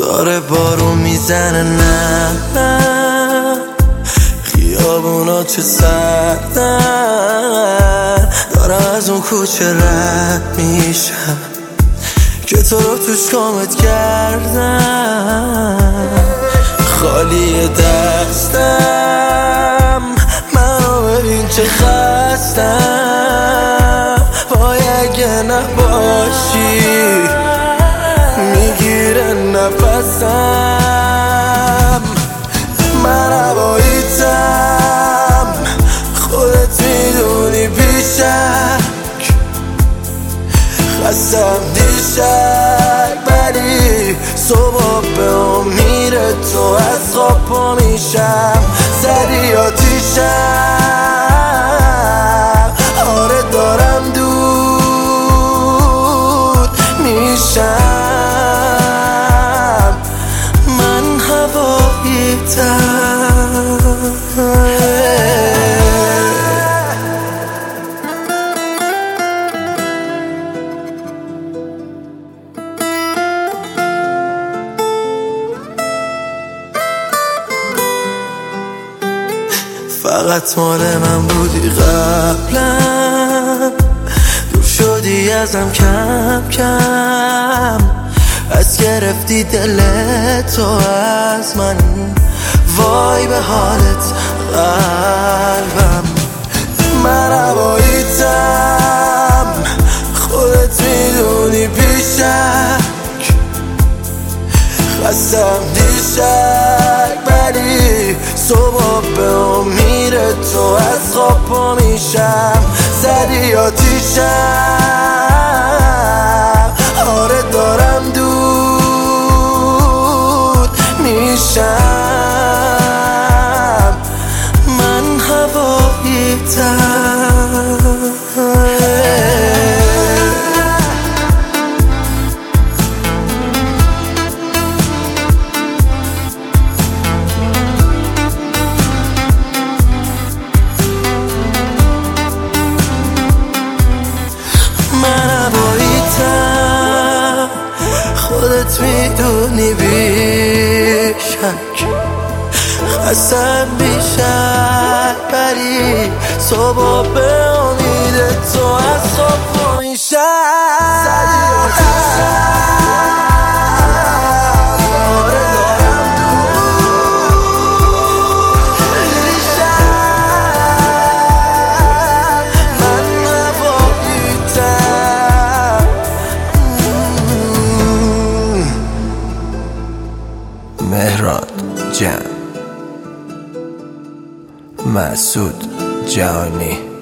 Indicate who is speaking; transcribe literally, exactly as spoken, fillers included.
Speaker 1: داره بارون میزنه، نه نه خیابونا چه سردن، دارم از اون کوچه رد میشم که تو رو توش کامت کردم. خالی دستم، منو ببین چه خستم، وای اگه نباشی میگیره نفسم. من هواییتم، خودت میدونی بیشک، خستم دیشک، ولی صبح به امید تو از خواب پا میشم. زدی آتیشم، آره دارم دود میشم. من هواییتم. فقط مال من بودی قبلا، دور شدی ازم کم کم، از گرفتی دل تو از من، وای به حالت قلبم. من هواییتم، خودت میدونی بیشک، خستم دیشک، ولی صبح به امید تو از خواب پا میشم. زدی آتیشم، آره دارم دود میشم. من هواییتم. خودت میدونی بیشک، خستم بیشک، ولی صبح به امید تو از خواب پا میشم.
Speaker 2: مهران جان، مسعود جهانی.